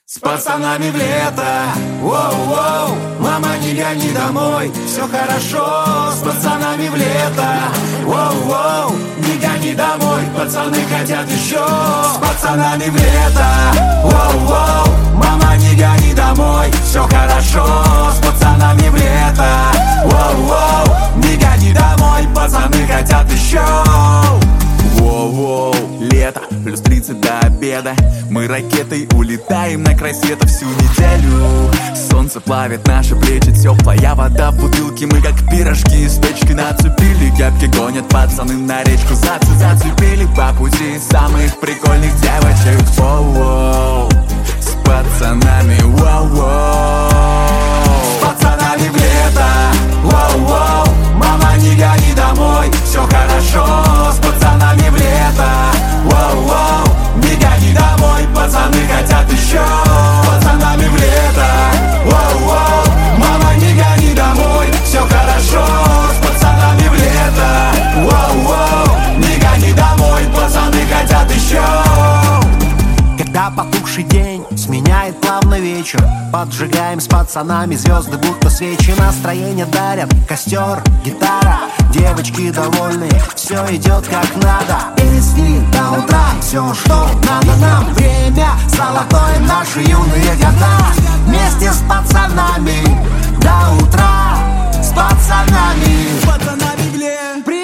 С пацанами в лето, воу-воу, мама, не гони домой, все хорошо. С пацанами в лето, воу-воу, не гони домой, пацаны хотят еще. С пацанами в лето, воу-воу, мама, не гони домой, все хорошо. С пацанами в лето, воу-воу, не гони домой, пацаны хотят еще. Воу-воу, лето, плюс 30 до обеда. Мы ракетой улетаем на край света всю неделю. Солнце плавит наши плечи, теплая вода в бутылке. Мы как пирожки с печкой нацепили. Кепки гонят пацаны на речку, зацепили по пути самых прикольных девочек. Воу-воу, с пацанами, воу-воу. С пацанами в лето, воу-воу, мама, не гони домой, все хорошо. С пацанами в лето, воу-воу, не гони домой, пацаны хотят еще. С пацанами в лето, воу-воу, мама, не гони домой, все хорошо. С пацанами в лето, воу-воу, не гони домой, пацаны хотят еще. Когда потухший день сменяет плавно вечер, поджигаем с пацанами звезды, будто свечи. Настроение дарят костер, гитара, девочки довольны, все идет как надо. Песни до утра, все, что надо нам. Время золотое, наши юные года. Вместе с пацанами до утра, с пацанами. С пацанами в лето.